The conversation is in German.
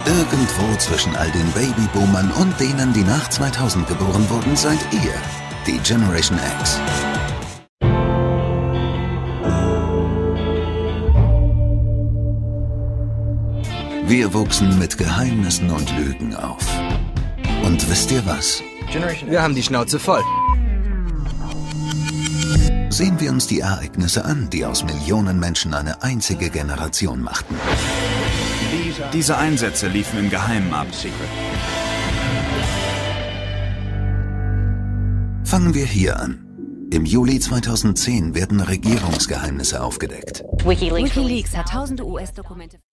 Irgendwo zwischen all den Babyboomern und denen, die nach 2000 geboren wurden, seid ihr, die Generation X. Wir wuchsen mit Geheimnissen und Lügen auf. Und wisst ihr was? Wir haben die Schnauze voll. Sehen wir uns die Ereignisse an, die aus Millionen Menschen eine einzige Generation machten. Diese Einsätze liefen im Geheimen ab. Fangen wir hier an. Im Juli 2010 werden Regierungsgeheimnisse aufgedeckt. WikiLeaks hat tausende US-Dokumente